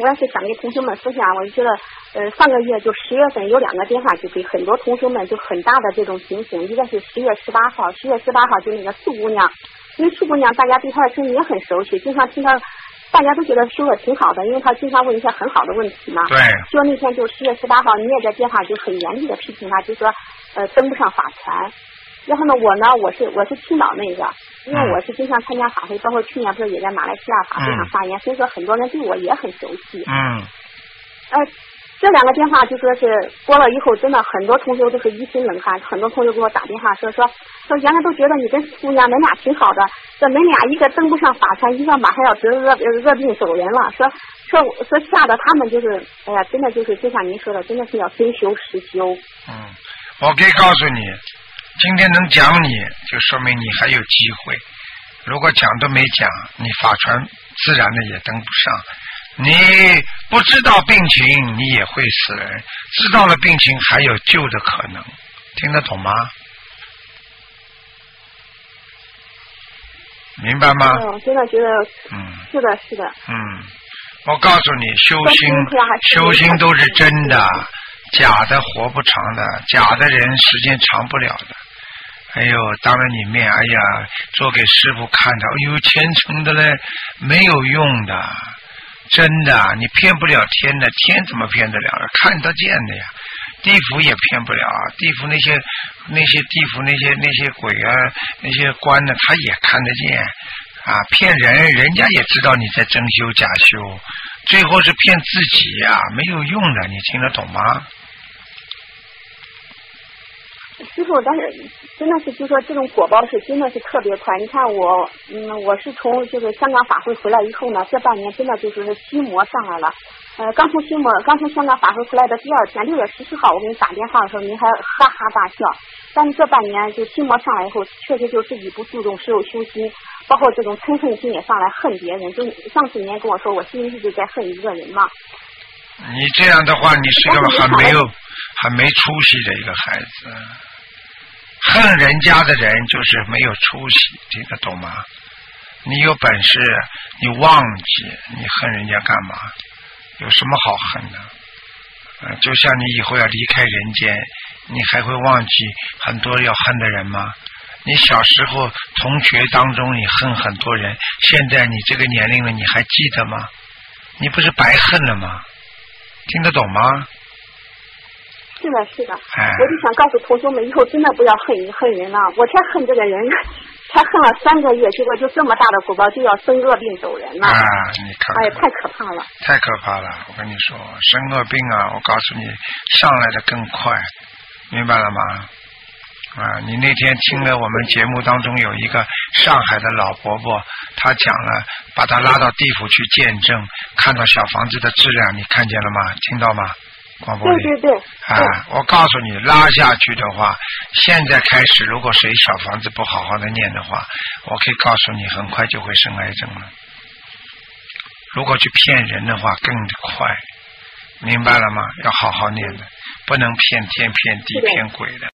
我也是想给同学们分享，我就觉得上个月就10月份有2个电话就给很多同学们就很大的这种警醒，一个是10月18号，10月18号就那个苏姑娘，因为苏姑娘大家对她的声音也很熟悉，经常听她。大家都觉得说的挺好的，因为他经常问一些很好的问题嘛。 对。 就那天就10月18号，你也在电话就很严厉的批评他，就说登不上法船。然后呢，我是青岛那个，因为我是经常参加法会，包括去年不是也在马来西亚法会上发言，所以说很多人对我也很熟悉。这2个电话就说是拨了以后，真的很多同学都是一身冷汗，很多同学给我打电话说原来都觉得你跟姑娘恁俩挺好的，说恁俩一个登不上法船，一个马上要得恶病走人了，说吓得他们就是，哎呀，真的就是就像您说的，真的是要真修实修。 我可以告诉你，今天能讲你就说明你还有机会，如果讲都没讲，你法船自然的也登不上。你不知道病情你也会死人，知道了病情还有救的可能，听得懂吗？明白吗？ 真的觉得是的。 我告诉你，修心都是真的，假的活不长的，假的人时间长不了的。哎呦，当着你面，哎呀，做给师父看的，哎呦，虔诚的嘞，没有用的。真的，你骗不了天的，天怎么骗得了？看得见的呀，地府也骗不了啊！地府那些地府那些鬼啊，那些官呢，他也看得见啊！骗人，人家也知道你在真修假修，最后是骗自己呀，没有用的，你听得懂吗？ 师傅，但是真的是就说这种果报是真的是特别快。你看我是从就是香港法会回来以后呢，这半年真的就是心魔上来了。刚从香港法会回来的第2天，6月14号，我给你打电话的时候，您还哈哈大笑。但是这半年就心魔上来以后，确实就自己不注重修心，包括这种嗔恨心也上来，恨别人。就上次您跟我说，我心里一直在恨一个人嘛。 你这样的话，你是个很没出息的一个孩子。恨人家的人就是没有出息，听得懂吗？你有本事，你忘记你恨人家干嘛？有什么好恨的？就像你以后要离开人间，你还会忘记很多要恨的人吗？你小时候同学当中你恨很多人，现在你这个年龄了，你还记得吗？你不是白恨了吗？听得懂吗？ 是的，我就想告诉同学们，以后真的不要恨人了。我才恨这个人，才恨了3个月，结果就这么大的果报，就要生恶病走人了。 你看， 哎，太可怕了！ 太可怕了！我跟你说，生恶病啊，我告诉你，上来的更快，明白了吗？你那天听了我们节目当中有一个上海的老伯伯，他讲了，把他拉到地府去见证，看到小房子的质量，你看见了吗？听到吗？广播里。 对。 我告诉你，拉下去的话，现在开始，如果谁小房子不好好的念的话，我可以告诉你，很快就会生癌症了。如果去骗人的话，更快，明白了吗？要好好念的，不能骗天骗地骗鬼的。